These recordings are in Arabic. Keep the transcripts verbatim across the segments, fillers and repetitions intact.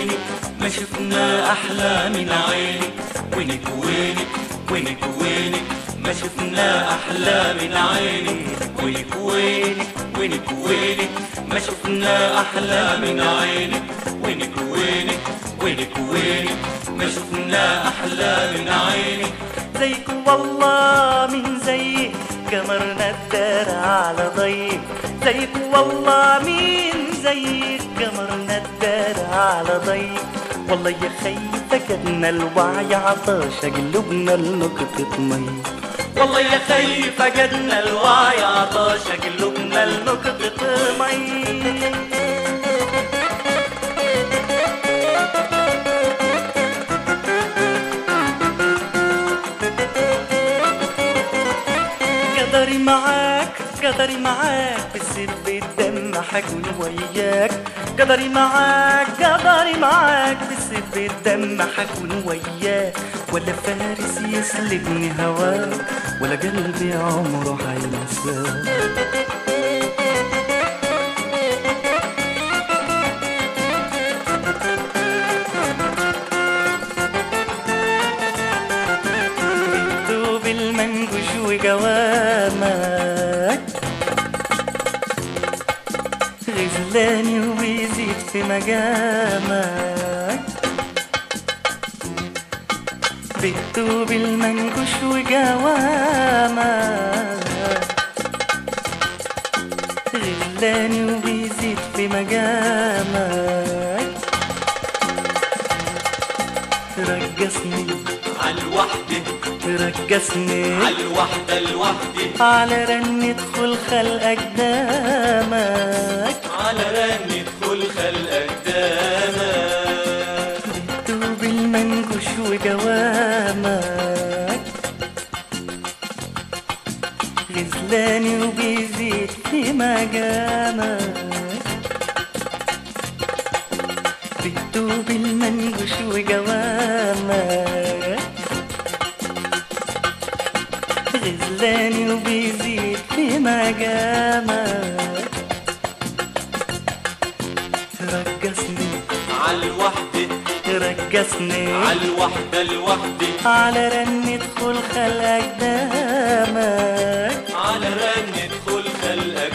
وينك ما شفنا أحلى من عينك. وينك وينك وينك وينك ما شفنا أحلى من عينك. وينك وينك وينك وينك ما شفنا أحلى من عينك. وينك وينك وينك وينك ما شفنا أحلى من عينك. زيك والله من زيك قمرنا الدار على ضيق. زيك والله من زيك قمرنا الدار على ضيق. والله يا خي فقدنا الوعي عطاش قلوبنا لنقطة مي. والله يا خي فقدنا الوعي عطاش قلوبنا لنقطة مي. قدري معاك قدري معاك بسير بالدم حكون وياك. قدري معاك قدري معاك بسير بالدم حكون وياك. ولا فارس يسلبني هواك ولا قلبي عمره حينساك. بتوب المنقوش وقوامك غزلاني ويزيد في مقامك. بتوب المنقوش وقوامك غزلاني وبيزيد في مقامك. رقصني عالوحدة رقصني عالوحدة الوحدة على رن ادخل خلقك دامك. على رن ادخل خلقك دامك. بتوب المنقوش وقوامك غزلاني وبيزيد في مقامك. بتوب المنقوش وقوامك غزلاني وبيزيد في مقامك. رقصني عالوحدة رقصني عالوحدة الوحدة على رن ادخل خلقك دامك. على رن ادخل خلقك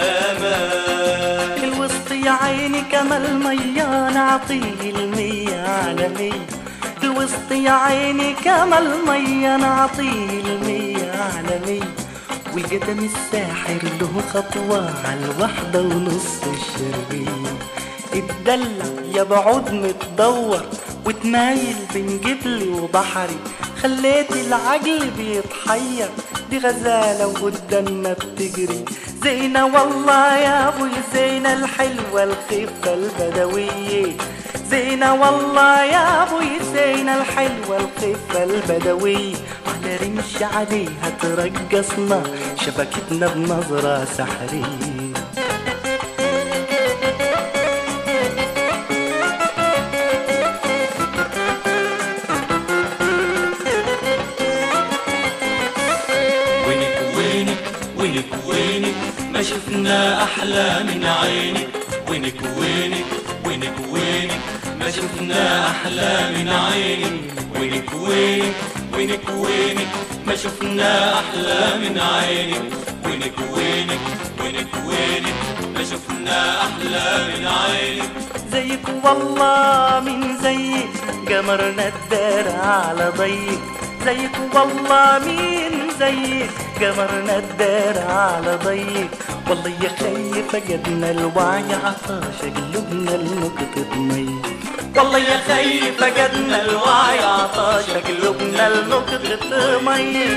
دامك. الوسط يا عيني كما المية نعطيه المية على مية. الوسط يا عيني كما المية نعطيه المية على مية. والقدم الساحر له خطوة عالوحدة ونص الشرقية. اتدلع يا بعود متدور وتمايل بين جبلي وبحري. خليت العقل بيتحير دي غزالة وقدامنا بتجري. زينة والله يا ابوي زينة الحلوة الخفة البدوية. زينة والله يا ابوي زينة الحلوة الخفة البدوية. على رمش عليها ترقصنا شبكتنا بنظرة سحرية. وينك وينك ما شفنا أحلى من عينك. وينك وينك وينك وينك ما شفنا أحلى من عينك. وينك وينك وينك وينك ما شفنا أحلى من عينك. وينك وينك وينك وينك ما شفنا أحلى من عينك. زيك والله من زيك قمرنا الدار على ضيق. زيك والله من زيك قمرنا الدار على ضيق. والله يا خي فقدنا الوعي عطاش قلوبنا لنقطة مي. والله يا خي فقدنا الوعي عطاش قلوبنا لنقطة مي.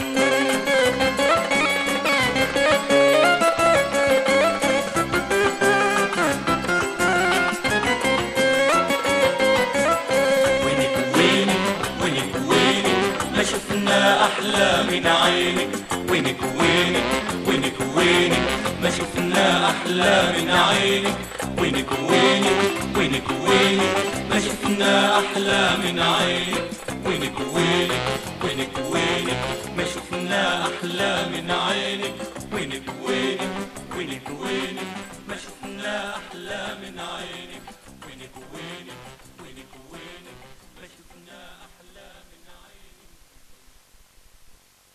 أحلى من عينك. وينك وينك وينك وينك ما شفنا أحلى من عينك. وينك وينك وينك وينك ما شفنا أحلى من عينك. وينك وينك وينك وينك ما شفنا أحلى من عينك. وينك وينك وينك وينك ما شفنا أحلى